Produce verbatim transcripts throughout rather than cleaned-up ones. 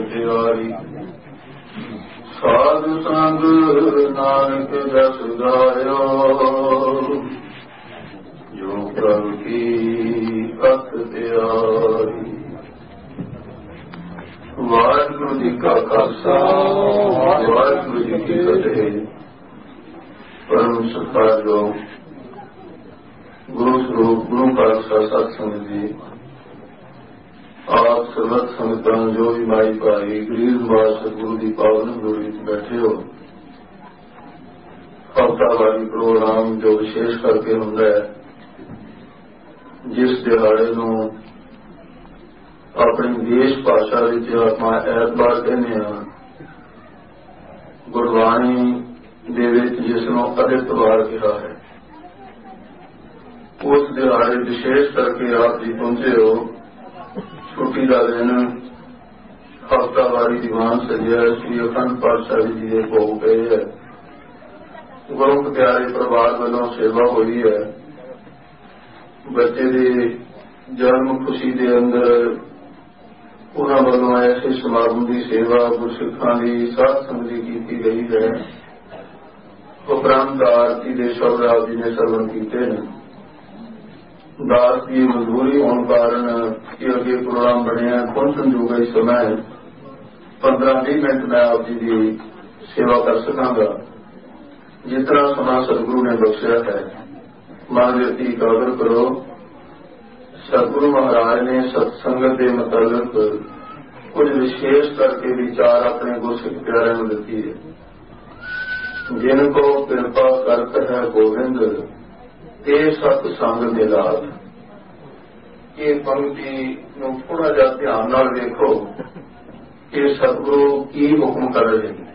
तिहारी। साध संग नानक जस गायो, जो प्रभु की अख तिहारी। वाहिगुरु जी का खालसा, वाहिगुरु जी की फतेह। परम सत्कारयोग गुरु स्वरूप गुरु खालसा सत्संग जी, आप सर्वत संगतां जो भी माई भाई गरीब निवास सतगुरु की पावन गुरु विच बैठे हो, हफ्तावारी प्रोग्राम जो विशेष करके हुंदा है, जिस दिहाड़े नूं अपनी देश भाषा विच आपां ऐतवार कहने हां, गुरबाणी दे विच जिसनूं अदितवार कहा है, उस दिहाड़े विशेष करके आप जी पहुंचे हो। छुट्टी का दिन हफ्तावारी दीवान सजिया श्री अखंड पातशाह जी के भोग पे है। गुरु प्यारे परिवार वालों सेवा हुई है। बच्चे के जन्म खुशी के अंदर उन्होंने वालों ऐसे समागम की सेवा गुरसिखां की साध संगत की गई है। उपरंत आरती के शब्द आप जी ने सरवण किए हैं। दास की मजबूरी होने कारण अगे प्रोग्राम बने पहुंचने जोगा इस समय पंद्रह भी मिनट मैं आप जी की सेवा कर सकांगा। जितना समा सतगुरु ने बख्शिया है, मन व्यक्ति कागर करो। सतगुरु महाराज ने सत्संगत के मुताबिक कुछ विशेष करके विचार अपने गुरसिख प्यारे में दिती है। जिनको कृपा करत है गोविंद, ये सत्संग मिलाद। ये पंक्ति नूं थोड़ा जा ध्यान नाल देखो कि सतगुरु की हुक्म कर रहे हैं।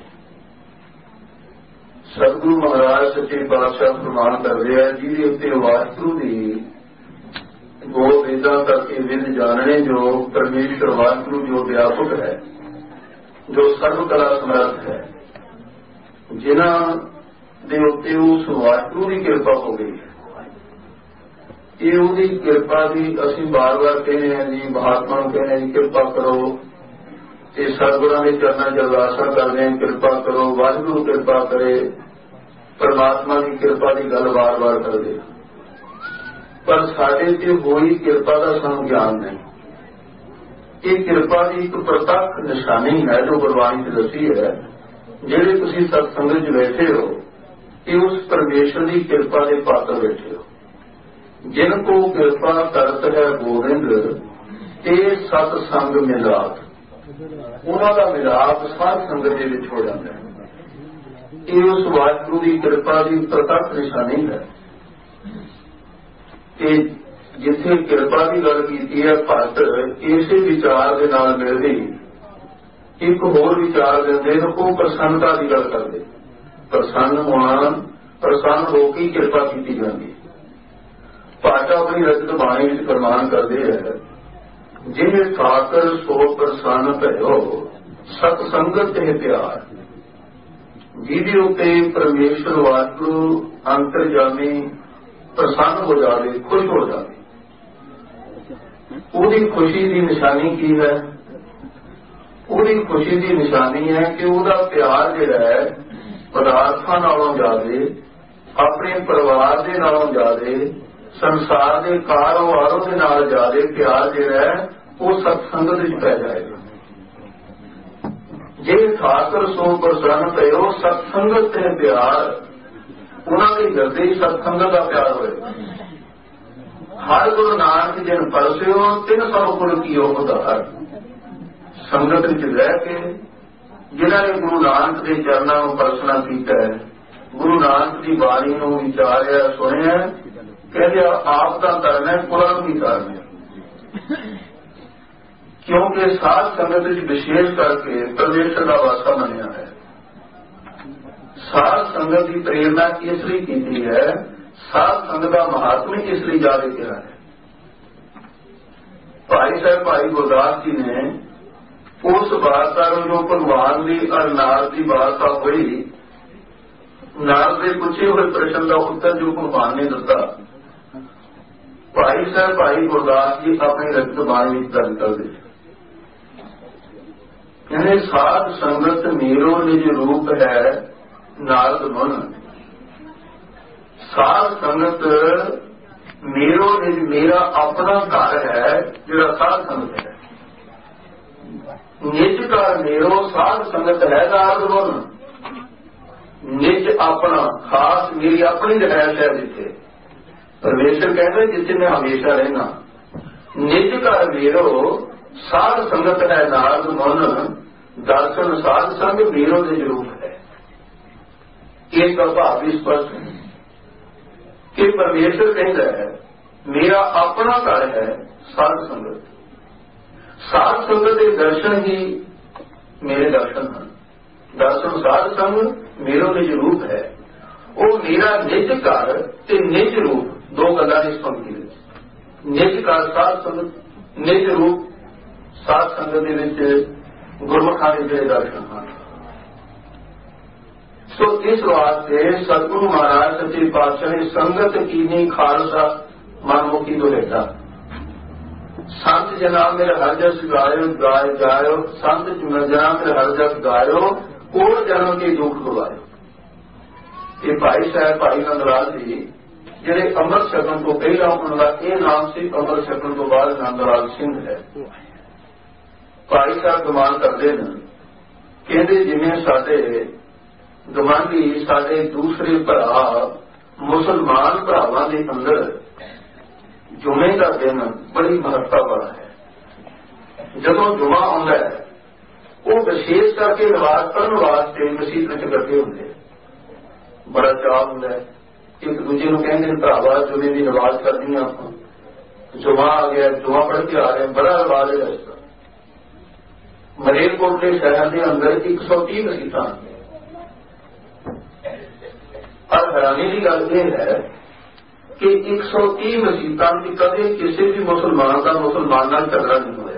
सतगुरु महाराज सच्चे पातशाह फरमान कर रहे हैं, जिहदे उत्ते वाहिगुरू दी गो वेदां करके विद जानने, जो परमेश्वर वाहिगुरू जो व्यापक है, जो सर्व कला समर्थ है, जिन्हां दे उत्ते उस वाहिगुरू की कृपा हो गई है। ये उहदी कृपा की असीं बार बार कहने हैं जी, महात्मा कहने हैं जी कृपा करो, ये सतगुरां दे चरनां च अरदासां करदे हैं कृपा करो, वाहिगुरू कृपा करे, परमात्मा की कृपा की गल बार बार करदे हैं। पर साडे ते होई कृपा का सानूं ज्ञान नहीं। ये कृपा की एक प्रत्यक्ष निशानी है जो गुरबाणी च दसी है। जिहड़े तुसीं सत्संग च बैठे हो, ये उस परमेश्वर की कृपा के पात्र बैठे हो। जिनको कृपा करत है गोविंद, ये सत्संग मिलाप, उन्हां दा मिलाप साध संगत दे विच हो जाता है। ये उस वाहिगुरू की कृपा की प्रत्यक्ष निशानी है कि जिथे कृपा की गल कीती है, भक्त इसे विचार के नाल मिलदी एक होर विचार देंदे ने, वो प्रसन्नता की गल करदे। प्रसन्न होना, प्रसन्न होकर कृपा की जाती। पाठा अपनी रचत बाणी में फरमान करते हैं, जिन्हें खाकर सो प्रसन्न भयो, सतसंगत है प्यार। जिहदे उत्ते परमेश्वर वाहिगुरू अंतरजामी प्रसन्न हो जाए, खुश हो जाए। उसकी खुशी की निशानी की है? उसकी खुशी की निशानी है कि उसका प्यार जिहड़ा है पदार्थां नालों ज्यादा, अपने परिवार के नालों ज्यादा, संसार के कारोबारों के नाल ज्यादा प्यार जिहड़ा है वो सत्संगत विच पै जाएगा। जे खाकर सो प्रसन्न भयो, सत्संगत है प्यार, उन्होंने हृदय सत्संगत का प्यार होएगा। हर गुरु नानक जिन परसियो, तिन सब गुरु की उधार। संगत विच रह के जिन्होंने गुरु नानक के चरणों को परसना किया है, गुरु नानक की बाणी को विचारिया सुनिया, कहते आप का करना है, कुरान भी करना है। क्योंकि साध संगत विशेष करके परमेश्वर का वासा मनिया है। साध संगत की प्रेरणा इसलिए की है, साध संगत का महात्मा इसलिए ज्यादा किया है। भाई साहब भाई गुरदास जी ने उस बात का जो भगवान की और नारद की वार्ता हुई, नारद के पूछे हुए प्रश्न का उत्तर जो भगवान ने दिता, भाई साहब भाई गुरदास जी अपनी रचत बाणी में दर्ज कर दे। ਕਹਿੰਦੇ ਸਾਧ ਸੰਗਤ ਮੇਰੋ ਨਿਜ ਰੂਪ ਹੈ ਨਾਰਦ ਮਨ। ਸਾਧ ਸੰਗਤ ਮੇਰੋ ਨਿਜ, ਮੇਰਾ ਆਪਣਾ ਘਰ ਹੈ ਜਿਹੜਾ ਸਾਧ ਸੰਗਤ ਹੈ। ਨਿਜ ਘਰ ਮੇਰੋ ਸਾਧ ਸੰਗਤ ਹੈ ਨਾਰਦ ਮਨ। ਨਿਜ ਆਪਣਾ ਖਾਸ ਮੇਰੀ ਆਪਣੀ ਰਿਹਾਇਸ਼ ਹੈ ਜਿੱਥੇ ਪਰਮੇਸ਼ਰ ਕਹਿੰਦੇ ਜਿੱਥੇ ਮੈਂ ਹਮੇਸ਼ਾ ਰਹਿਣਾ। ਨਿਜ ਘਰ ਮੇਰੋ ਸਾਧ ਸੰਗਤ ਹੈ ਨਾਰਦ ਮਨ। ਦਰਸ਼ਨ ਸਾਧ ਸੰਗ ਮੇਰੋ ਨਿਜ ਰੂਪ ਹੈ। ਇਹ ਦਾ ਭਾਵ ਵੀ ਸਪਸ਼ਟ ਹੈ ਕਿ ਪਰਮੇਸ਼ਰ ਕਹਿੰਦਾ ਹੈ ਮੇਰਾ ਆਪਣਾ ਘਰ ਹੈ ਸਾਧ ਸੰਗਤ। ਸਾਧ ਸੰਗਤ ਦੇ ਦਰਸ਼ਨ ਹੀ ਮੇਰੇ ਦਰਸ਼ਨ ਹਨ। ਦਰਸ਼ਨ ਸਾਧ ਸੰਗ ਮੇਰੋ ਨਿਜ ਰੂਪ ਹੈ। ਉਹ ਮੇਰਾ ਨਿਜ ਘਰ ਤੇ ਨਿਜ ਰੂਪ, ਦੋ ਗੱਲਾਂ ਇਸ ਪੰਕਤੀ ਵਿੱਚ। ਨਿਜ ਘਰ ਸਾਧ ਸੰਗਤ, ਨਿਜ ਰੂਪ ਸਾਧ ਸੰਗਤ ਦੇ ਵਿੱਚ ਗੁਰਮੁਖਾਂ ਦੇ ਜਿਹੜੇ ਦਰਸ਼ਨ ਹਨ। ਸੋ ਇਸ ਵਾਸਤੇ ਸਤਿਗੁਰੂ ਮਹਾਰਾਜ ਸੱਚੇ ਪਾਤਸ਼ਾਹ ਨੇ ਸੰਗਤ ਕੀਨੀ ਖਾਲਸਾ ਮਨਮੁਖੀ ਤੋਂ ਲਿਖਿਆ। ਸੰਤ ਜਨਾ ਮੇਰੇ ਹਰ ਜਸ ਗਾਇਓ ਗਾਇ ਜਾਇਓ, ਸੰਤ ਜਨਾ ਮੇਰੇ ਹਰ ਜਸ ਗਾਇਓ, ਕੋੜ ਜਨਮ ਕੇ ਦੁੱਖ ਗਵਾਇਓ। ਇਹ ਭਾਈ ਸਾਹਿਬ ਭਾਈ ਨੰਦ ਲਾਲ ਜੀ ਜਿਹੜੇ ਅੰਮ੍ਰਿਤ ਛਕਣ ਤੋਂ ਪਹਿਲਾਂ ਉਹਨਾਂ ਦਾ ਇਹ ਨਾਮ ਸੀ, ਅੰਮ੍ਰਿਤ ਛਕਣ ਤੋਂ ਬਾਅਦ ਨੰਦ ਲਾਲ ਸਿੰਘ ਹੈ। ਭਾਈ ਸਾਹਿਬ ਗੁਮਾਨ ਕਰਦੇ ਨੇ, ਕਹਿੰਦੇ ਜਿਵੇਂ ਸਾਡੇ ਗਵਾਂਢੀ ਸਾਡੇ ਦੂਸਰੇ ਭਰਾ ਮੁਸਲਮਾਨ ਭਰਾਵਾਂ ਦੇ ਅੰਦਰ ਜੁਮੇ ਦਾ ਦਿਨ ਬੜੀ ਮਹੱਤਤਾ ਵਾਲਾ ਹੈ। ਜਦੋਂ ਜੁਮਾ ਆਉਂਦਾ ਹੈ ਉਹ ਵਿਸ਼ੇਸ਼ ਕਰਕੇ ਨਮਾਜ਼ ਪੜ੍ਹਨ ਵਾਸਤੇ ਮਸੀਤ ਵਿੱਚ ਇਕੱਠੇ ਹੁੰਦੇ, ਬੜਾ ਚਾਅ ਹੁੰਦਾ ਹੈ। ਇੱਕ ਦੂਜੇ ਨੂੰ ਕਹਿੰਦੇ ਨੇ ਭਰਾਵਾ ਜੁਮੇ ਦੀ ਨਮਾਜ਼ ਕਰਨੀ ਆਪਾਂ, ਜੁਮਾ ਆ ਗਿਆ, ਜੁਮਾ ਪੜ੍ਹ ਕੇ ਆ ਰਹੇ, ਬੜਾ ਰਿਵਾਜ ਹੈ ਇਸ ਦਾ। ਮਲੇਰਕੋਟ ਦੇ ਸ਼ਹਿਰ ਦੇ ਅੰਦਰ ਇੱਕ ਸੌ ਤੀਹ ਮਸੀਤਾਂ ਹਨ। ਪਰ ਹੈਰਾਨੀ ਦੀ ਗੱਲ ਇਹ ਹੈ ਕਿ ਇੱਕ ਸੌ ਤੀਹ ਮਸੀਤਾਂ ਦੀ ਕਦੇ ਕਿਸੇ ਵੀ ਮੁਸਲਮਾਨ ਦਾ ਮੁਸਲਮਾਨ ਨਾਲ ਝਗੜਾ ਨਹੀਂ ਹੋਇਆ।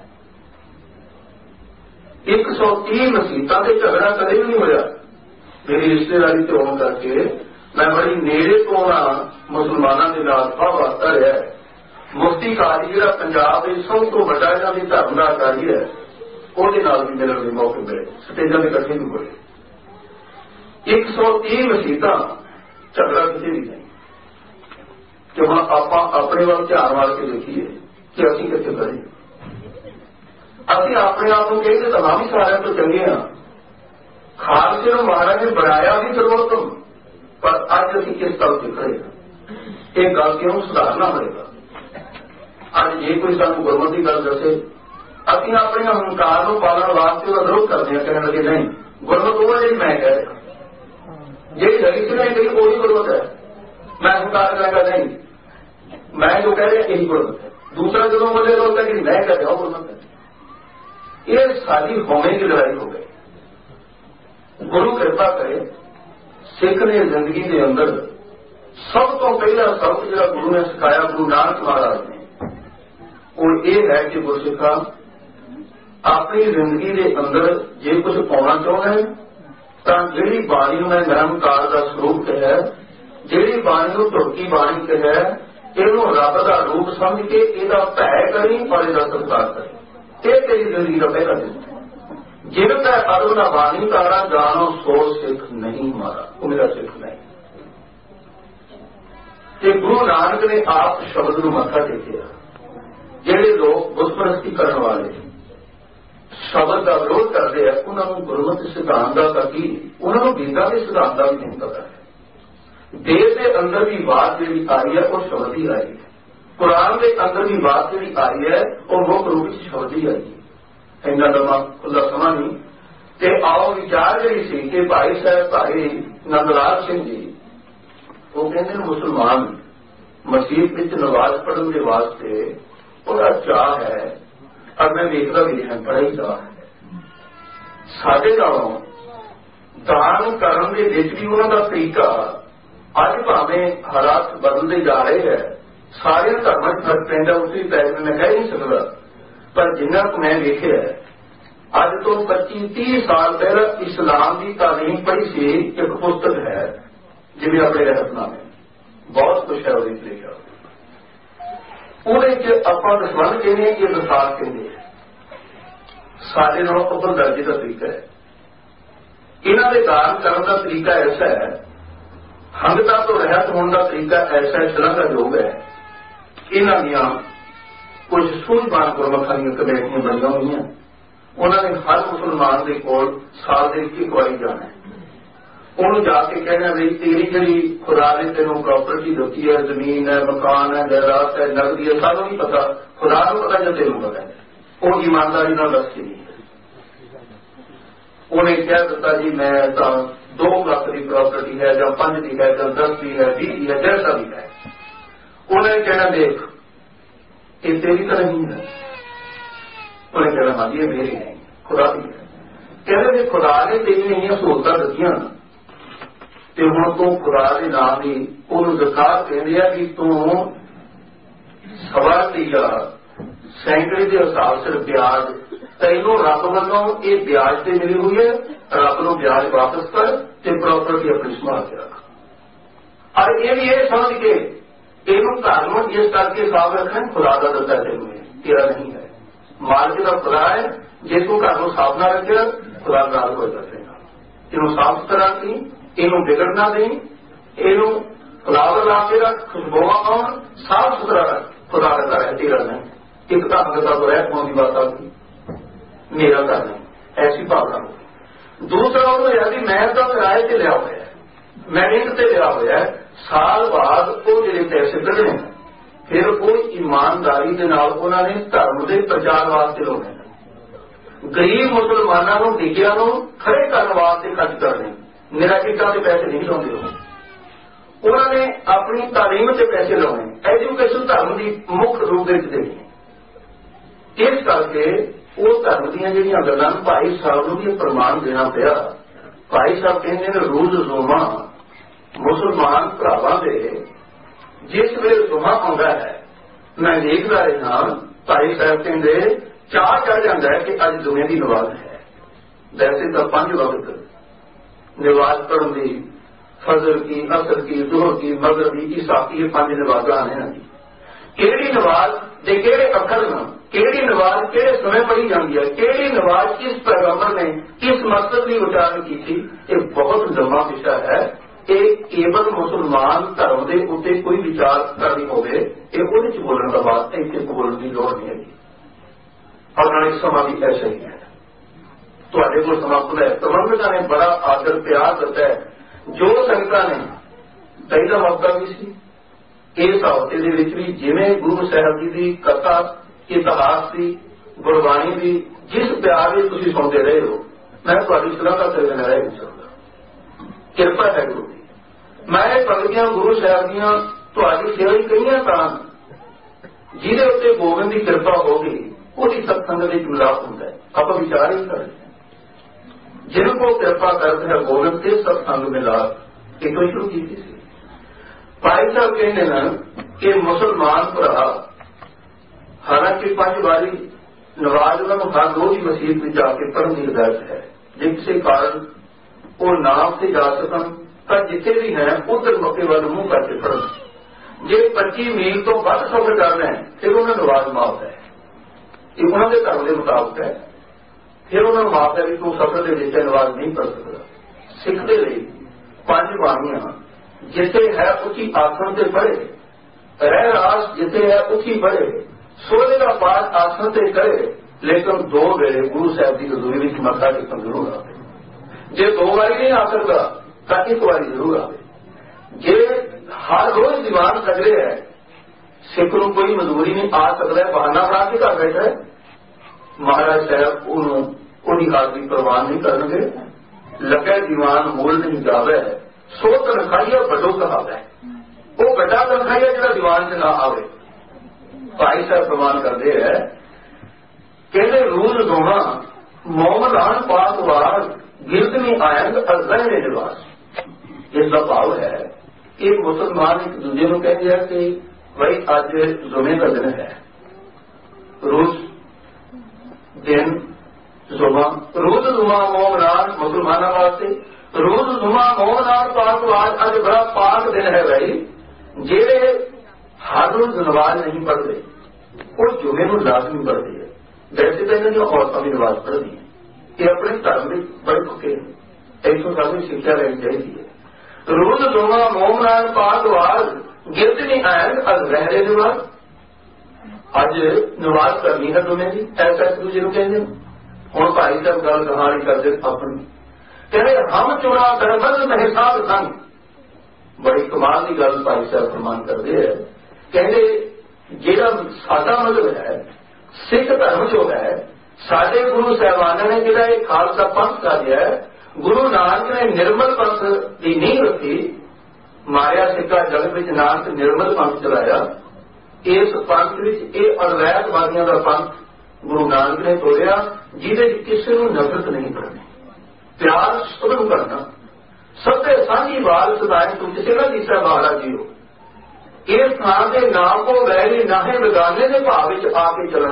ਇੱਕ ਸੌ ਤੀਹ ਮਸੀਤਾਂ ਤੇ ਝਗੜਾ ਕਦੇ ਵੀ ਨਹੀਂ ਹੋਇਆ। ਮੇਰੀ ਰਿਸ਼ਤੇਦਾਰੀ ਤੇ ਹੋਣ ਕਰਕੇ ਮੈਂ ਬੜੀ ਨੇੜੇ ਤੋਂ ਮੁਸਲਮਾਨਾਂ ਦੇ ਨਾਲ ਵਾਸਤਾ ਰਿਹਾ। ਮੁਫਤੀ ਕਾਜ਼ੀ ਜਿਹੜਾ ਪੰਜਾਬ ਦੇ ਸਭ ਤੋਂ ਵੱਡਾ ਇਹਨਾਂ ਦੀ ਧਰਮ ਦਾ ਅਧਿਕਾਰੀ ਹੈ, ਉਹਦੇ ਨਾਲ ਵੀ ਮਿਲਣ ਦੇ ਮੌਕੇ ਮਿਲੇ, ਸਟੇਜਾਂ ਦੇ ਇਕੱਠੇ ਵੀ ਹੋਏ। ਇੱਕ ਸੌ ਤੀਹ ਮਸੀਤਾਂ ਝਗੜਾ ਕਿਸੇ ਵੀ ਨਹੀਂ। ਕਿ ਹੁਣ ਆਪਾਂ ਆਪਣੇ ਵੱਲ ਧਿਆਨ ਮਾਰ ਕੇ ਦੇਖੀਏ ਕਿ ਅਸੀਂ ਕਿੱਥੇ ਖੜੇ। ਅਸੀਂ ਆਪਣੇ ਆਪ ਨੂੰ ਕਹਿੰਦੇ ਤਾਂ ਵੀ ਸਾਰਿਆਂ ਤੋਂ ਚੰਗੇ ਹਾਂ। ਖਾਲਸੇ ਨੂੰ ਮਹਾਰਾਜ ਨੇ ਬਣਾਇਆ ਵੀ ਸਰਵੋਤਮ, ਪਰ ਅੱਜ ਅਸੀਂ ਕਿਸ ਤਰ੍ਹਾਂ ਤੇ ਖੜੇ ਹਾਂ। ਇਹ ਗੱਲ ਕਿਉਂ ਸੁਧਾਰਨਾ ਹੋਵੇਗਾ। ਅੱਜ ਜੇ ਕੋਈ ਸਾਨੂੰ ਗੁਰਮਤਿ ਦੀ ਗੱਲ ਦੱਸੇ, ਅਸੀਂ ਆਪਣੇ ਹੰਕਾਰ ਨੂੰ ਪਾਲਣ ਵਾਸਤੇ ਉਹਦਾ ਵਿਰੋਧ ਕਰਦੇ ਹਾਂ, ਕਹਿਣ ਲੱਗੇ ਨਹੀਂ ਗੁਰਮਤਿ ਉਹ ਜਿਹੜੀ ਮੈਂ ਕਹਿ ਰਿਹਾ, ਜਿਹੜੀ ਲੜੀ ਨੇ ਕਹੀ ਉਹੀ ਗੁਰਮਤਿ ਹੈ। ਮੈਂ ਹੰਕਾਰ ਕਰਾਂਗਾ ਨਹੀਂ, ਮੈਂ ਜੋ ਕਹਿ ਰਿਹਾ ਇਹੀ ਗੁਰਮਤਿ ਹੈ। ਦੂਸਰਾ ਜਦੋਂ ਬੋਲੇ ਲੋਕ ਕਿ ਮੈਂ ਕਹਿ ਰਿਹਾ ਉਹ ਗੁਰਮਤਿ ਹੈ। ਇਹ ਸਾਡੀ ਹੋਣੇ ਦੀ ਲੜਾਈ ਹੋ ਗਈ। ਗੁਰੂ ਕਿਰਪਾ ਕਰੇ ਸਿੱਖ ਨੇ ਜ਼ਿੰਦਗੀ ਦੇ ਅੰਦਰ ਸਭ ਤੋਂ ਪਹਿਲਾ ਸਬਕ ਜਿਹੜਾ ਗੁਰੂ ਨੇ ਸਿਖਾਇਆ ਗੁਰੂ ਨਾਨਕ ਮਹਾਰਾਜ ਨੇ, ਉਹ ਇਹ ਹੈ ਕਿ ਗੁਰਸਿੱਖਾਂ ਆਪਣੀ ਜ਼ਿੰਦਗੀ ਦੇ ਅੰਦਰ ਜੇ ਕੁਝ ਪਾਉਣਾ ਚਾਹੁੰਦਾ ਹੈ ਤਾਂ ਜਿਹੜੀ ਬਾਣੀ ਨੂੰ ਮੈਂ ਨਿਰੰਕਾਰ ਦਾ ਸਰੂਪ ਕਿਹਾ, ਜਿਹੜੀ ਬਾਣੀ ਨੂੰ ਧੁਰਕੀ ਬਾਣੀ ਕਿਹਾ, ਇਹਨੂੰ ਰੱਬ ਦਾ ਰੂਪ ਸਮਝ ਕੇ ਇਹਦਾ ਭੈ ਕਰੀ ਔਰ ਇਹਦਾ ਸਤਿਕਾਰ ਕਰੀ। ਇਹ ਤੇਰੀ ਜ਼ਿੰਦਗੀ ਦਾ ਪਹਿਲਾ ਦਿਨ। ਜਿਵੇਂ ਮੈਂ ਅਰੁਣ ਨਾ ਬਾਣੀ ਤਾਰਾ ਜਾਣੋ ਸੋ ਸਿੱਖ ਨਹੀਂ ਮਾਰਾ, ਉਹ ਮੇਰਾ ਸਿੱਖ ਨਹੀਂ। ਤੇ ਗੁਰੂ ਨਾਨਕ ਨੇ ਆਪ ਸ਼ਬਦ ਨੂੰ ਮੱਥਾ ਟੇਕਿਆ। ਜਿਹੜੇ ਲੋਕ ਬੁੱਧਪ੍ਰਸਤੀ ਕਰਨ ਵਾਲੇ ਸ਼ਬਦ ਦਾ ਵਿਰੋਧ ਕਰਦੇ ਆ, ਉਹਨਾਂ ਨੂੰ ਗੁਰਮਤਿ ਸਿਧਾਂਤ ਦਾ ਤਾਂ ਕੀ, ਉਹਨਾਂ ਨੂੰ ਵੇਦਾਂ ਦੇ ਸਿਧਾਂਤ ਦਾ ਵੀ ਨਹੀਂ ਪਤਾ ਹੈ। ਦੇਸ਼ ਦੇ ਅੰਦਰ ਵੀ ਬਾਤ ਜਿਹੜੀ ਆਈ ਹੈ ਉਹ ਸ਼ਬਦ ਹੀ ਆਈ ਹੈ। ਕੁਰਾਨ ਦੇ ਅੰਦਰ ਵੀ ਬਾਤ ਜਿਹੜੀ ਆਈ ਹੈ ਉਹ ਮੁੱਖ ਰੂਪ ਵਿੱਚ ਸ਼ਬਦ ਹੀ ਆਈ ਹੈ। ਇੰਨਾ ਲੰਮਾ ਖੁੱਲਾ ਸਮਾਂ ਨਹੀਂ। ਤੇ ਆਓ ਵਿਚਾਰ ਜਿਹੜੀ ਸੀ ਕਿ ਭਾਈ ਸਾਹਿਬ ਭਾਈ ਨੰਦ ਲਾਲ ਸਿੰਘ ਜੀ ਉਹ ਕਹਿੰਦੇ ਨੇ ਮੁਸਲਮਾਨ ਮਸੀਤ ਵਿੱਚ ਨਮਾਜ਼ ਪੜ੍ਹਨ ਦੇ ਵਾਸਤੇ ਉਹਦਾ ਚਾਅ ਹੈ, ਔਰ ਮੈਂ ਵੇਖਦਾ ਵੀ ਰਿਹਾ ਬੜਾ ਹੀ ਚਾਅ ਹੈ। ਸਾਡੇ ਨਾਲੋਂ ਦਾਨ ਕਰਨ ਦੇ ਵਿੱਚ ਵੀ ਉਹਨਾਂ ਦਾ ਤਰੀਕਾ ਅੱਜ ਭਾਵੇਂ ਹਾਲਾਤ ਬਦਲਦੇ ਜਾ ਰਹੇ ਹੈ, ਸਾਰਿਆਂ ਧਰਮਾਂ 'ਚ ਫਰਕ ਪੈਂਦਾ, ਉਸੇ ਪੈਰ ਮੈਂ ਕਹਿ ਨਹੀਂ ਸਕਦਾ, ਪਰ ਜਿੰਨਾ ਕੁ ਮੈਂ ਵੇਖਿਆ ਅੱਜ ਤੋਂ ਪੱਚੀ ਤੀਹ ਸਾਲ ਪਹਿਲਾਂ ਇਸਲਾਮ ਦੀ ਤਾਲੀਮ ਪੜ੍ਹੀ ਸੀ। ਇੱਕ ਪੁਸਤਕ ਹੈ ਜਿਵੇਂ ਆਪਣੇ ਰਹਿਤਨਾਮੇ, ਬਹੁਤ ਕੁਛ ਹੈ ਉਹਦੇ 'ਚ ਲਿਖਿਆ। ਉਹਦੇ 'ਚ ਆਪਾਂ ਦਸਵੰਧ ਕਹਿੰਦੇ ਹਾਂ ਕਿ ਦਸਾਤ ਕਹਿੰਦੇ ਆ। ਸਾਡੇ ਨਾਲੋਂ ਉੱਪਰ ਦਰਜੇ ਦਾ ਤਰੀਕਾ ਹੈ। ਇਹਨਾਂ ਦੇ ਦਾਨ ਕਰਨ ਦਾ ਤਰੀਕਾ ਐਸਾ ਹੈ, ਹੰਗਤਾ ਤੋਂ ਰਹਿਤ ਹੋਣ ਦਾ ਤਰੀਕਾ ਐਸਾ ਸ਼ਲਾਘਾਯੋਗ ਹੈ। ਇਹਨਾਂ ਦੀਆਂ ਕੁਝ ਸੂਝਵਾਨ ਗੁਰਮੁਖਾਂ ਦੀਆਂ ਕਮੇਟੀਆਂ ਬਣੀਆਂ ਹੋਈਆਂ, ਉਹਨਾਂ ਨੇ ਹਰ ਮੁਸਲਮਾਨ ਦੇ ਕੋਲ ਸਾਲ ਦੇ ਇੱਕ ਵਾਰੀ ਜਾਣਾ, ਉਹਨੂੰ ਜਾ ਕੇ ਕਹਿਣਾ ਵੀ ਤੇਰੀ ਜਿਹੜੀ ਖੁਦਾ ਨੇ ਤੈਨੂੰ ਪ੍ਰਾਪਰਟੀ ਦਿੱਤੀ ਹੈ, ਜ਼ਮੀਨ ਹੈ, ਮਕਾਨ ਹੈ, ਜਾਇਦਾਦ ਹੈ, ਨਗਦੀ ਹੈ, ਸਾਨੂੰ ਨਹੀਂ ਪਤਾ, ਖੁਦਾ ਨੂੰ ਪਤਾ ਜਾਂ ਤੈਨੂੰ ਪਤਾ ਹੈ। ਉਹ ਇਮਾਨਦਾਰੀ ਨਾਲ ਦੱਸਦੀ ਨਹੀਂ। ਉਹਨੇ ਕਹਿ ਦਿੱਤਾ ਜੀ ਮੈਂ ਤਾਂ ਦੋ ਲੱਖ ਦੀ ਪ੍ਰਾਪਰਟੀ ਹੈ ਜਾਂ ਪੰਜ ਦੀ ਹੈ ਜਾਂ ਦਸ ਦੀ ਹੈ, ਵੀਹ ਦੀ ਹੈ, ਜੈਸਾ ਵੀ ਹੈ। ਉਹਨੇ ਕਹਿਣਾ ਦੇਖ ਇਹ ਤੇਰੀ ਤਾਂ ਨਹੀਂ ਹੈ। ਉਹਨੇ ਕਹਿਣਾ ਹਾਂ ਜੀ ਇਹ ਮੇਰੀ ਨਹੀਂ, ਖੁਦਾ ਦੀ ਹੈ। ਕਹਿੰਦੇ ਵੀ ਖੁਦਾ ਨੇ ਤੈਨੂੰ ਇੰਨੀਆਂ ਸਹੂਲਤਾਂ ਦਿੱਤੀਆਂ ਤੇ ਹੁਣ ਤੂੰ ਖੁਦਾ ਦੇ ਨਾਮ ਦੀ ਉਹਨੂੰ ਜ਼ਕਾਤ ਕਹਿੰਦੇ ਆ ਕਿ ਤੂੰ ਸਵਾ ਰੁਪਈਆ ਸੈਂਕੜੇ ਦੇ ਹਿਸਾਬ ਸਿਰ ਵਿਆਜ ਤੈਨੂੰ ਰੱਬ ਵੱਲੋਂ ਇਹ ਵਿਆਜ ਤੇ ਮਿਲੀ ਹੋਈ ਹੈ, ਰੱਬ ਨੂੰ ਵਿਆਜ ਵਾਪਸ ਕਰ ਤੇ ਪ੍ਰਾਪਰਟੀ ਆਪਣੀ ਸੰਭਾਲ ਕੇ ਰੱਖ। ਔਰ ਇਹ ਵੀ ਇਹ ਸਮਝ ਕੇ ਇਹਨੂੰ ਘਰ ਨੂੰ ਇਸ ਕਰਕੇ ਸਾਫ਼ ਰੱਖਣਾ ਖੁਦਾ ਦਾ ਦਿੱਤਾ ਤੈਨੂੰ, ਤੇਰਾ ਨਹੀਂ ਹੈ। ਮਾਲਕ ਦਾ ਖੁਦਾ ਹੈ, ਜੇ ਤੂੰ ਘਰ ਨੂੰ ਸਾਫ਼ ਨਾ ਰੱਖਿਆ ਖੁਦਾ ਨਾਲ ਹੋ ਜਾਏਗਾ। ਇਹਨੂੰ ਸਾਫ਼ ਸੁਥਰਾ ਰੱਖੀ, ਇਹਨੂੰ ਵਿਗੜ ਨਾ ਦੇਈ, ਇਹਨੂੰ ਫਲਾਵਰ ਲਾ ਕੇ ਰੱਖ, ਖੁਸ਼ਬੂਆਂ ਆਉਣ, ਸਾਫ਼ ਸੁਥਰਾ ਰੱਖ, ਖੁਦਾ ਦਾ ਘਰ ਹੈ, ਤੇਰਾ ਨਹੀਂ। ਇੱਕ ਤਾਂ ਹੰਗਤਾ ਤੋਂ ਰਹਿਤ ਹੋਣ ਦੀ ਬਾਤ ਆ ਗਈ, ਮੇਰਾ ਘਰ ਨਹੀਂ, ਐਸੀ ਭਾਵਨਾ ਹੋਈ। ਦੂਸਰਾ ਉਹਨੂੰ ਯਾਦ ਵੀ ਮੈਂ ਤਾਂ ਕਿਰਾਏ ਤੇ ਲਿਆ ਹੋਇਆ, ਮੈਂ ਰੈਂਟ ਤੇ ਲਿਆ ਹੋਇਆ, ਸਾਲ ਬਾਅਦ ਉਹ ਜਿਹੜੇ ਪੈਸੇ ਕੱਢਣੇ ਫਿਰ ਉਹ ਇਮਾਨਦਾਰੀ ਦੇ ਨਾਲ ਉਹਨਾਂ ਨੇ ਧਰਮ ਦੇ ਪ੍ਰਚਾਰ ਵਾਸਤੇ ਲਾਉਣੇ, ਗਰੀਬ ਮੁਸਲਮਾਨਾਂ ਨੂੰ ਡਿੱਗਿਆਂ ਨੂੰ ਖੜੇ ਕਰਨ ਵਾਸਤੇ ਖਰਚ ਕਰਨੇ, ਨਿਰਾਕਿਤਾਂ ਦੇ ਪੈਸੇ ਨਹੀਂ ਲਾਉਂਦੇ। ਉਹਨਾਂ ਨੇ ਆਪਣੀ ਤਾਲੀਮ ਤੇ ਪੈਸੇ ਲਾਉਣੇ, ਐਜੂਕੇਸ਼ਨ ਧਰਮ ਦੀ ਮੁੱਖ ਰੂਪ ਵਿੱਚ ਦੇਣੀ। ਇਸ ਕਰਕੇ ਉਹ ਧਰਮ ਦੀਆਂ ਜਿਹੜੀਆਂ ਗੱਲਾਂ ਭਾਈ ਸਾਹਿਬ ਨੂੰ ਵੀ ਪ੍ਰਮਾਣ ਦੇਣਾ ਪਿਆ। ਭਾਈ ਸਾਹਿਬ ਕਹਿੰਦੇ ਨੇ ਰੋਜ਼ ਜ਼ੁਮਾ ਮੁਸਲਮਾਨ ਭਰਾਵਾਂ ਦੇ ਜਿਸ ਵੇਲੇ ਜ਼ੁਮਾ ਆਉਂਦਾ ਹੈ, ਮੈਂ ਦੇਖਦਾ ਰਿਹਾ ਭਾਈ ਸਾਹਿਬ ਕਹਿੰਦੇ ਚਾਹ ਚੜ ਜਾਂਦਾ ਹੈ ਕਿ ਅੱਜ ਜੁਮੇ ਦੀ ਨਮਾਜ਼ ਹੈ। ਵੈਸੇ ਤਾਂ ਪੰਜ ਵਕਤ ਨਮਾਜ਼ ਪੜ੍ਹਨ ਦੀ, ਫਜਰ ਕੀ, ਅਸਰ ਕੀ, ਜ਼ੋਹਰ ਕੀ, ਮਗਰਿਬ ਦੀ, ਇਸ਼ਾ ਕੀ, ਇਹ ਪੰਜ ਨਮਾਜ਼ਾਂ ਨੇ। ਕਿਹੜੀ ਨਮਾਜ਼ ਦੇ ਕਿਹੜੇ ਅੱਖਰ ਨਾਲ, ਕਿਹੜੀ ਨਮਾਜ਼ ਕਿਹੜੇ ਸਮੇਂ ਪੜ੍ਹੀ ਜਾਂਦੀ ਹੈ, ਕਿਹੜੀ ਨਮਾਜ਼ ਕਿਸ ਪੈਗੰਬਰ ਨੇ ਕਿਸ ਮਕਸਦ ਦੀ ਉਚਾਰਨ ਕੀਤੀ, ਇਹ ਬਹੁਤ ਲੰਮਾ ਵਿਸ਼ਾ ਹੈ। ਇਹ ਕੇਵਲ ਮੁਸਲਮਾਨ ਧਰਮ ਦੇ ਉੱਤੇ ਕੋਈ ਵਿਚਾਰ ਕਰਨੀ ਹੋਵੇ ਇਹ ਉਹਦੇ ਚ ਬੋਲਣ ਦਾ ਬਾਤ ਹੈ, ਇੱਥੇ ਬੋਲਣ ਦੀ ਲੋੜ ਨਹੀਂ ਹੈਗੀ। ਔਰ ਨਾਲੇ ਸਮਾਂ ਵੀ ਐਸਾ ਹੀ ਹੈ, ਤੁਹਾਡੇ ਕੋਲ ਸਮਾਂ ਖੁੱਲ੍ਹਾ ਹੈ। ਪ੍ਰਬੰਧਕਾਂ ਨੇ ਬੜਾ ਆਦਰ ਪਿਆਰ ਦਿੱਤਾ ਹੈ। ਜੋ ਸੰਗਤਾਂ ਨੇ ਪਹਿਲਾ ਮੌਕਾ ਵੀ ਸੀ ਇਸ ਹਫ਼ਤੇ ਦੇ ਵਿੱਚ ਵੀ, ਜਿਵੇਂ ਗੁਰੂ ਸਾਹਿਬ ਜੀ ਦੀ ਕਥਾ, ਇਤਿਹਾਸ ਦੀ, ਗੁਰਬਾਣੀ ਦੀ ਜਿਸ ਪਿਆਰ ਵਿੱਚ ਤੁਸੀਂ ਸੁਣਦੇ ਰਹੇ ਹੋ, ਮੈਂ ਤੁਹਾਡੀ ਸਲਾਹ ਕਰਦੇ ਰਹਿ ਨਹੀਂ ਸਕਦਾ। ਕਿਰਪਾ ਹੈ ਗੁਰੂ ਦੀ। ਮੈਂ ਇਹ ਭਗਤੀਆਂ ਗੁਰੂ ਸਾਹਿਬ ਦੀਆਂ ਤੁਹਾਡੀ ਸੇਵਾ ਹੀ ਕਹੀਆਂ ਤਾਂ ਜਿਹਦੇ ਉੱਤੇ ਗੋਬਿੰਦ ਦੀ ਕਿਰਪਾ ਹੋ ਗਈ ਉਹਦੀ ਸਤਸੰਗਤ ਵਿੱਚ ਮਿਲਾਪ ਹੁੰਦਾ ਹੈ। ਆਪਾਂ ਵਿਚਾਰ ਹੀ ਕਰਦੇ ਜਿਹਨੂੰ ਕੋ ਕਿਰਪਾ ਕਰਦੇ ਹੈ ਗੋਬਿੰਦ ਤੇ ਸਤਸੰਗ ਮਿਲਾਪ ਇਹ ਤੋਂ ਸ਼ੁਰੂ ਕੀਤੀ ਸੀ। ਭਾਈ ਸਾਹਿਬ ਕਹਿੰਦੇ ਹਨ ਕਿ ਮੁਸਲਮਾਨ ਭਰਾ ਹਾਲਾਂਕਿ ਪੰਜ ਵਾਰੀ ਨਵਾਜ਼ ਉਹਨਾਂ ਨੂੰ ਹਰ ਰੋਜ਼ ਮਸੀਤ ਵਿੱਚ ਜਾ ਕੇ ਪੜ੍ਹਨ ਦੀ ਹਦਾਇਤ ਹੈ। ਜੇ ਕਿਸੇ ਕਾਰਨ ਉਹ ਨਾਮ ਤੇ ਜਾ ਸਕਣ ਤਾਂ ਜਿੱਥੇ ਵੀ ਹੈ ਉਧਰ ਮੌਕੇ ਵੱਲ ਮੂੰਹ ਕਰਕੇ ਪੜ੍ਹਨ। ਜੇ ਪੱਚੀ ਮੀਲ ਤੋਂ ਵੱਧ ਸਫ਼ਰ ਕਰਨਾ ਹੈ ਫਿਰ ਉਹਨਾਂ ਨੂੰ ਨਵਾਜ਼ ਮਾਫ ਹੈ, ਇਹ ਉਹਨਾਂ ਦੇ ਧਰਮ ਦੇ ਮੁਤਾਬਕ ਹੈ। ਫਿਰ ਉਹਨਾਂ ਨੂੰ ਮਾਫ ਹੈ ਵੀ ਤੂੰ ਸਫ਼ਰ ਦੇ ਵਿੱਚ ਨਵਾਜ਼ ਨਹੀਂ ਪੜ੍ਹ ਸਕਦਾ। ਸਿੱਖ ਦੇ ਲਈ ਪੰਜ ਬਾਣੀਆਂ ਜਿੱਥੇ ਹੈ ਉੱਚੀ ਆਸਣ ਤੇ ਪੜ੍ਹੇ, ਰਹਿ ਰਾਸ ਜਿੱਥੇ ਹੈ ਉੱਚੀ ਪੜ੍ਹੇ, ਸੋਲੇ ਦਾ ਪਾਠ ਆਸਣ ਤੇ ਕਰੇ, ਲੇਕਿਨ ਦੋ ਵੇਲੇ ਗੁਰੂ ਸਾਹਿਬ ਦੀ ਹਜ਼ੂਰੀ ਵਿੱਚ ਮੱਥਾ ਟੇਕਣ ਜ਼ਰੂਰ ਆਵੇ। ਜੇ ਦੋ ਵਾਰੀ ਨਹੀਂ ਆ ਸਕਦਾ ਤਾਂ ਇੱਕ ਵਾਰੀ ਜ਼ਰੂਰ ਆਵੇ। ਜੇ ਹਰ ਰੋਜ਼ ਦੀਵਾਨ ਸਜਰੇ ਹੈ, ਸਿੱਖ ਨੂੰ ਕੋਈ ਮਜਬੂਰੀ ਨਹੀਂ ਆ ਸਕਦਾ, ਬਹਾਨਾ ਬਣਾ ਕੇ ਘਰ ਬੈਠਾ ਹੈ, ਮਹਾਰਾਜ ਸਾਹਿਬ ਉਹਨੂੰ ਉਹਦੀ ਹਾਜ਼ਰੀ ਪ੍ਰਵਾਨ ਨਹੀਂ ਕਰਨਗੇ। ਲੱਗੇ ਦੀਵਾਨ ਮੋਲ ਨਹੀਂ ਜਾਵੇ, ਸੋ ਤਨਖਾਹੀਆ ਵੱਡੋ ਕਹਾਵੇ। ਉਹ ਵੱਡਾ ਤਨਖਾਹੀਆ ਜਿਹੜਾ ਦੀਵਾਨ 'ਚ ਨਾ ਆਵੇ। ਭਾਈ ਸਾਹਿਬ ਪ੍ਰਵਾਨ ਕਰਦੇ ਹੈ, ਕਹਿੰਦੇ ਰੂਲ ਦੋਹਾਂ ਮੋਮਨਾਨ ਪਾਕ ਵਾਰ ਗਿਰਦ ਨਹੀਂ ਆਇੰਦ ਅਜ਼ਨ ਦੇ ਨਿਵਾਸ। ਇਸ ਦਾ ਭਾਵ ਹੈ ਕਿ ਮੁਸਲਮਾਨ ਇੱਕ ਦੂਜੇ ਨੂੰ ਕਹਿੰਦੇ ਆ ਕਿ ਬਈ ਅੱਜ ਜੁਮੇ ਦਾ ਦਿਨ ਹੈ, ਰੋਜ਼ ਦਿਨ ਜ਼ੁਮਾ, ਰੋਜ਼ ਜ਼ੁਮਾ ਮੋਮਨਾਨ ਮੁਸਲਮਾਨਾਂ ਵਾਸਤੇ, ਰੋਜ਼ ਜ਼ੁਮਾ ਮੋਮਨਾਨ ਪਾਕ ਵਾਰ, ਅੱਜ ਬੜਾ ਪਾਕ ਦਿਨ ਹੈ ਭਾਈ। ਜਿਹੜੇ ਹਰ ਰੋਜ਼ ਨਮਾਜ਼ ਨਹੀਂ ਪੜ੍ਹਦੇ ਉਹ ਜੁਮੇ ਨੂੰ ਲਾਜ਼ਮੀ ਪੜ੍ਹਦੇ ਹੈ। वैसे तो इन्होंने औरतां भी नमाज पढ़नी है, ये अपने धर्म में पढ़ चुके हैं, इतों सानू शिक्षा लेनी चाहिए है। रोज दोवा मोम नाल पाक वाज गिरत नहीं आयन अज रहरे नमाज, अज नमाज करनी है तुम्हें जी, ऐसा एक दूजे को कहते हुण भाई साहब गल कहानी करते अपनी कहते हम चुना दरबद महसाब सन, बड़ी कमाल की गल भाई साहब फरमान करते हैं, कहते जिहड़ा साडा मजहब है सिख धर्म जो है, साडे गुरु साहबाना ने जिहड़ा ये खालसा पंथ कर दिया है, गुरु नानक ने निर्मल पंथ की नींह रखी, मारिया सिक्का जगत में नानक निर्मल पंथ चलाया, इस पंथ विच ये अद्वैतवादियों का पंथ गुरु नानक ने तोड़िया, जिहदे किसी को नफरत नहीं करनी, प्यार सुधन करना, सबसे साझी बाल सदाए तुम किसी का दिशा बाला जीओ, इस थान के नाम को वैरी नाहे बेगाने के भाव में आके चलना।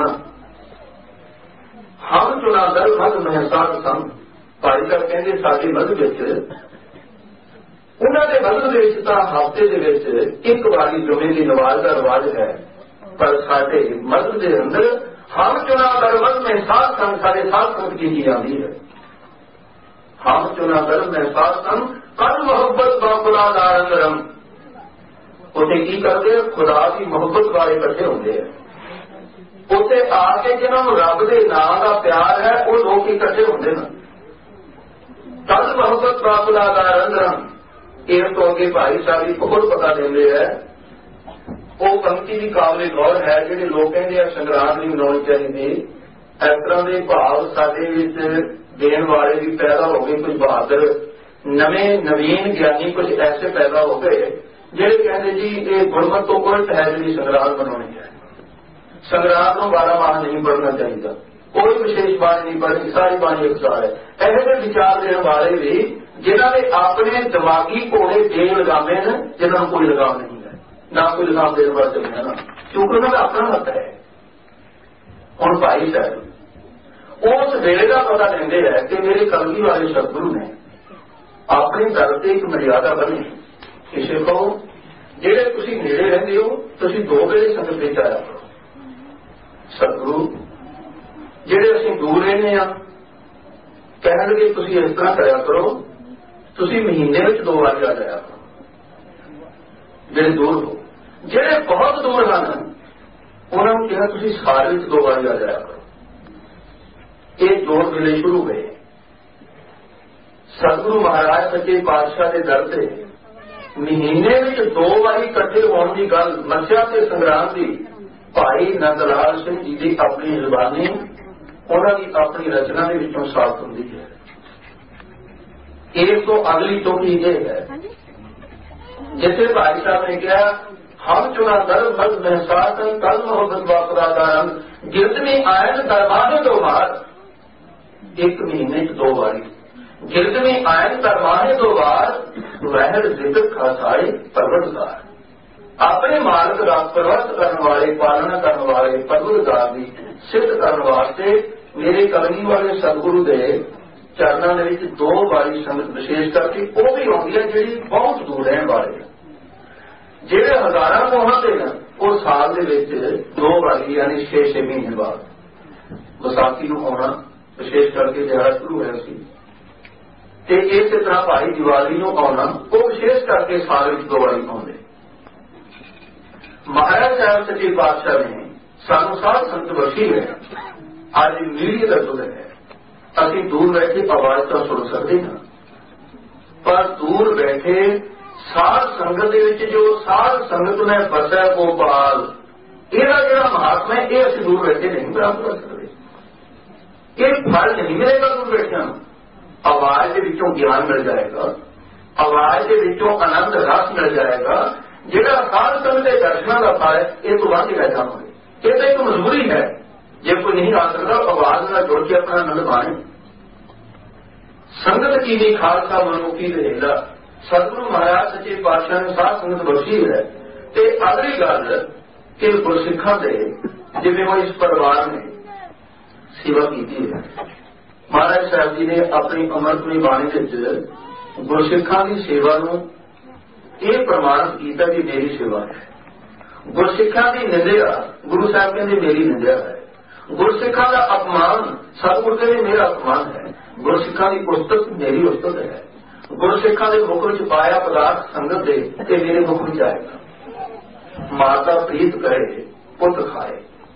हम चुना दर मत महसास संग भाई साहब कहते साडी मजहब उन्होंने मजहब हफ्ते एक बारी जुमे की नमाज का रिवाज है, पर साडे मजहब के अंदर हम चुना दर मत महसास संग साढ़े सात संग की जाती है। हम चुना दर महसास संग कल मोहब्बत बाखुदा दारंगरम, उसे की करते खुदा की मोहब्बत वाले इकट्ठे होंगे हैं, उसे आके जिन्होंने रब के नाम का प्यार है वो लोग इकट्ठे होंगे ना, कल मोहब्बत बाखुदा दारंगरम। इस तो अगे भाई साहब भी बहुत पता देंगे है, वो पंक्ति भी काबिल गौर है, जिहड़े लोग कहते हैं संग्राम नहीं मनानी चाहिए, इस तरह के भाव साडे विच देण वाले भी पैदा हो गए, कुछ बहादुर नवे नवीन ज्ञानी कुछ ऐसे पैदा हो गए ਜਿਹੜੇ कहते जी ये गुणमत तो उल्ट है जी संग्राम बनानी है, संग्राम को बारह माह नहीं पढ़ना चाहिए, कोई विशेष बाणी नहीं पढ़नी, सारी बाणी एक सार है। ऐसे विचार देने वाले भी जिन्होंने अपने दिमागी घोड़े जेल लगामे ने, जिन्होंने कोई लगाम नहीं है, ना कोई लगाम देने वाले चलना ना, क्योंकि उन्होंने अपना मत है। हुण भाई साहब उस वेले का पता देंगे है कि मेरे कलगी वाले सतगुरु ने अपने दर से एक मर्यादा बनी, किसी को ਜਿਹੜੇ ਤੁਸੀਂ ਨੇੜੇ ਰਹਿੰਦੇ ਹੋ ਤੁਸੀਂ ਦੋ ਵੇਲੇ ਸੰਗਤ ਵਿੱਚ ਆਇਆ ਕਰੋ, ਸਤਿਗੁਰੂ ਜਿਹੜੇ ਅਸੀਂ ਦੂਰ ਰਹਿੰਦੇ ਆ ਕਹਿਣਗੇ ਤੁਸੀਂ ਇਸ ਤਰ੍ਹਾਂ ਕਰਿਆ ਕਰੋ, ਤੁਸੀਂ ਮਹੀਨੇ ਵਿੱਚ ਦੋ ਵਾਰ ਆ ਜਾਇਆ ਕਰੋ, ਜਿਹੜੇ ਦੂਰ ਹੋ। ਜਿਹੜੇ ਬਹੁਤ ਦੂਰ ਹਨ ਉਹਨਾਂ ਨੂੰ ਕਿਹਾ ਤੁਸੀਂ ਸਾਲ ਵਿੱਚ ਦੋ ਵਾਰ ਆ ਜਾਇਆ ਕਰੋ। ਇਹ ਜੋੜ ਵੇਲੇ ਸ਼ੁਰੂ ਹੋਏ, ਸਤਿਗੁਰੂ ਮਹਾਰਾਜ ਸੱਚੇ ਪਾਤਸ਼ਾਹ ਦੇ ਦਰ ਤੇ महीने में दो बारी इकट्ठे होने की गल मत्स्या से संग्राम की भाई नंद लाल सिंह जी की अपनी जुबानी उन्होंने अपनी रचना के विचों साफ होती है। एक तो अगली चौकी ये है जिसे भाई साहब ने कहा हम चुना दर मत महसास कल मोहब्बत वापरादारन गिरद में आयन दरबाने दो बार, एक महीने दो बारी गिरद में आयन दरबाने दो बार वहर जिक्र खासाए परवरदिगार, अपने मालिक का परवत करने वाले पालना करने वाले परवरदिगार की सिद्ध करने वास्ते मेरे कलगी वाले सतगुरु के चरणों में दो बारी संगत विशेष करके वो भी आती है जी बहुत दूर रहने वाले जेडे हजारा कोहां से हैं वो साल के दो बारी यानी छे छे महीने बाद विसाखी को आना विशेष करके दिहाड़ा शुरू होया सी, ते इस तरह भाई दिवाली को आना वो विशेष करके साल में दो बारी आते। महाराज साहब सच्चे पातशाह ने सानू साध संत बख्शी है, आज मीडिया का जुग है, अभी दूर बैठे आवाज तो सुन सकते हैं, पर दूर बैठे साध संगत जो साध संगत में बसा गोपाल यदा जो महात्मा है ये असं दूर बैठे नहीं प्राप्त कर सकते, ये फल नहीं मिलेगा दूर बैठे। आवाज के विचों ज्ञान मिल जाएगा, आवाज के विचों आनंद रस मिल जाएगा, जिहड़ा साध संगत के दर्शनों का फल है ये तो वाकई बैठा होगा, ये तो एक मजबूरी है, जे कोई नहीं आ सकता आवाज में जुड़ के अपना आनंद माने। संगत की भी खालसा मनुखी रहेगा, सतगुरु महाराज सच्चे पातशाह ने साध संगत बख्शी है। ते अगली गल कि गुरसिखा के जिवें वो इस परिवार ने सेवा की है, महाराज साहब जी ने अपनी अमृतमयी बाणी के गुरसिखा की सेवा को यह प्रमाणित किया कि मेरी सेवा है। गुरसिखा की निंदिया गुरु साहब कहते मेरी निंदिया है, गुरसिखा का अपमान सतगुर के लिए मेरा अपमान है। गुरसिखा की उस्तत मेरी उस्तत है। गुरसिखा के मुख में पाया पदार्थ संगत दे ते मेरे मुख में आएगा। माता प्रीत करे पुत खाए,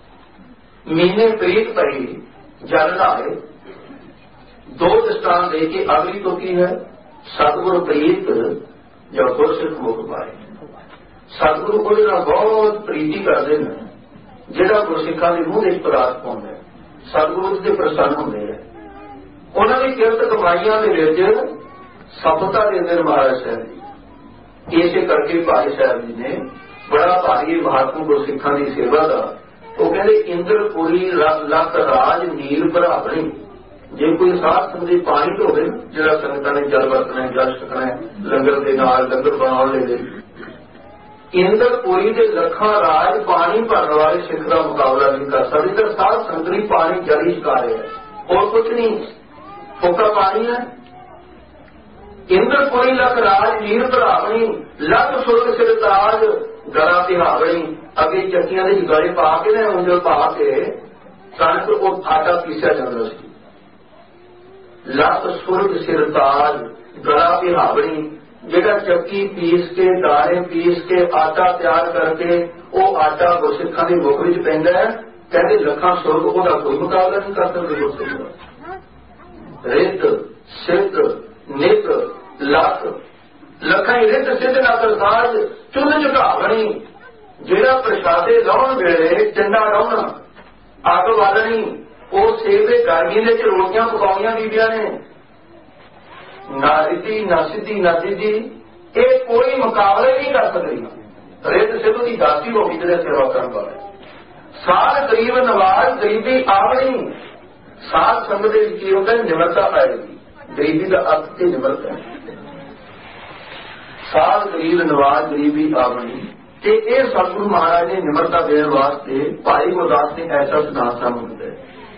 मीने प्रीत परी जल लाए। दो दृष्टांत दे के अगली तो की है सतगुर प्रीत जो गुरसिख मुख पाए। सतगुरु को बहुत प्रीति करते हैं ਜਿਹੜਾ ਗੁਰਸਿੱਖਾਂ ਦੇ ਮੂੰਹ ਵਿੱਚ ਪਦਾਰਥ ਪਾਉਂਦਾ ਹੈ। ਸਤਿਗੁਰੂ ਦੇ ਪ੍ਰਸੰਨ ਹੁੰਦੇ ਹੈ। ਉਹਨਾਂ ਦੀ ਕਿਰਤ ਕਮਾਈਆਂ ਦੇ ਵਿੱਚ ਸਫਲਤਾ ਦਿੰਦੇ ਨੇ ਮਹਾਰਾਜ ਸਾਹਿਬ ਜੀ। ਇਸੇ ਕਰਕੇ ਭਾਈ ਸਾਹਿਬ ਜੀ ਨੇ ਬੜਾ ਭਾਰੀ ਮਹਾਤਮ ਗੁਰਸਿੱਖਾਂ ਦੀ ਸੇਵਾ ਦਾ ਉਹ ਕਹਿੰਦੇ ਇੰਦਰਪੁਰੀ ਲੱਖ ਰਾਜ ਨੀਲ ਭਰਾਵਣੀ। ਜੇ ਕੋਈ ਸਾਧ ਸੰਗਤ ਦੇ ਪਾਣੀ ਢੋਵੇ ਜਿਹੜਾ ਸੰਗਤਾਂ ਨੇ ਜਲ ਵਰਤਣਾ ਜਲ ਛਕਣਾ ਲੰਗਰ ਦੇ ਨਾਲ ਲੰਗਰ ਬਣਾਉਣ ਲਈ इंद्रपुरी के लखा राज पानी भरने वाले सिख का मुकाबला नहीं कर सकते। तो सात संतरी पानी जली छका रहे हैं और कुछ नहीं, फोका पानी है। इंद्रपुरी लख राज नीर भरावनी लख सुर्ग सिर ताज गला तिहावनी। अगे चक्कियां के गले पा के ना उंगल पा के कणक को आटा पीसिया जाता सी। लख सुर्ग सिर ताज गला तिहावनी ਜਿਹੜਾ ਚੱਕੀ ਪੀਸ ਕੇ ਦਾਣੇ ਪੀਸ ਕੇ ਆਟਾ ਤਿਆਰ ਕਰਕੇ ਉਹ ਆਟਾ ਗੁਰਸਿੱਖਾਂ ਦੇ ਮੁਖ ਵਿੱਚ ਪੈਂਦਾ ਹੈ। ਕਹਿੰਦੇ ਲੱਖਾਂ ਸੁਰਗ ਉਹਦਾ ਕੋਈ ਮੁਕਾਬਲਾ ਨਹੀਂ ਕਰ ਸਕਦੇ ਗੁਰਸਿੱਖ ਦਾ। ਰਿੱਧ ਸਿੱਧ ਨਿਤ ਲੱਖ ਲੱਖਾਂ ਹੀ ਰਿੱਧ ਸਿੱਧ ਨਾਲ ਸਾਜ ਚੁੱਲ੍ਹ ਝੁਕਾਵਣੀ। ਜਿਹੜਾ ਪ੍ਰਸ਼ਾਦੇ ਲਾਉਣ ਵੇਲੇ ਚੰਡਾ ਲਾਉਣਾ ਅੱਗ ਬਾਲਣੀ ਉਹ ਸੇਬ ਦੇ ਗਰਮੀ ਦੇ ਚ ਰੋਟੀਆਂ ਪਕਾਉਣੀਆਂ ਬੀਬੀਆਂ ਨੇ। ना रिद्धि ना सिद्धि ना सिद्धि ये कोई मुकाबले नहीं कर सकती। रिद्ध सिद्ध की दासी होगी जिसे सेवा करने वाले साल गरीब नवाज गरीबी आवनी। साध संगत की होता है निमरता आएगी। गरीबी का अर्थ से निमरता है। साल गरीब नवाज गरीबी आवनी ते ये सतगुरु महाराज ने निमरता देने वास्ते भाई गुरदास ने ऐसा सिद्धांत सामू दिता।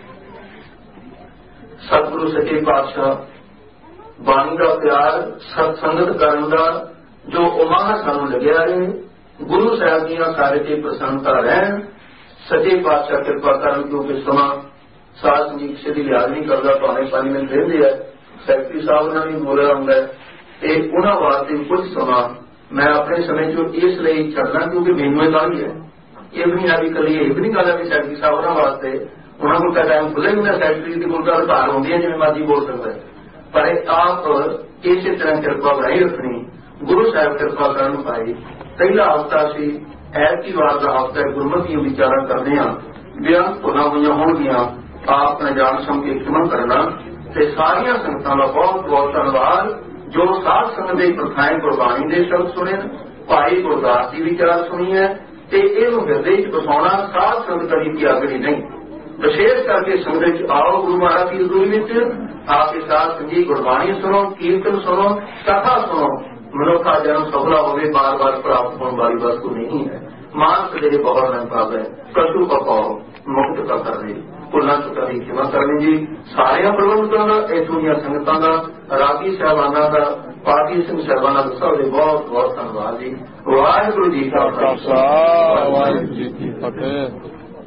सतगुरु सच्चे पातशाह बाणी का प्यार सत्संगत करने का जो उमाह सानू लग्या है। गुरु साहब दियां सारे ते प्रसन्नता रहन। सच्चे पातशाह कृपा करन क्योंकि समा साथ संगीत किसी की लिहाज नहीं करता। पाने पानी में रहते हैं सैकटरी साहब ने भी बोलिया होंगे ते उन्हां वास्ते कुछ समा मैं अपने समय चो इसलिए छड्डना क्योंकि मैनू गल है ये भी नहीं आ भी कली एक नहीं गल है भी सैकटरी साहब उन्हां वास्ते उन्होंने को टाइम खुले भी सैकटरी की कोई गल धार होंगी है जिवें मर्जी बोल सकता है। पर आप इसी तरह कृपा बनाई रखनी। गुरु साहब कृपा कर पाई। पहला हफ्ता से ऐसी बार का हफ्ता गुरमती विचारा करने बेअंत भुना हुई होंगियां आप न जान सम के क्षमा करना। सारिया संगतां का बहुत बहुत धन्यवाद जो साध संगत की प्रथाएं गुरबाणी के शब्द सुने भाई गुरदास की विचार सुनी है ते इहनूं हृदय च बसाउणा साध संगत की आगड़ी नहीं। विशेष करके संगत आओ गुरु महाराज की हजूरी में आपके साथ संगीत गुरबाणी सुनो कीर्तन सुनो कथा सुनो। मनुखा जन्म सफला होवे बार बार प्राप्त होने वाली वस्तु नहीं है। मानस देह बहुत नंबर है कशु का पाओ मुक्त का करने भुलना चुका की क्षमा करनी जी। सारे प्रबंधकों का इतों दी संगतां का रागी साहबाना का पार्टी सिंह साहबाना का सब बहुत बहुत धन्यवाद जी। वाहिगुरू जी का खालसा वाहिगुरू जी की फतेह।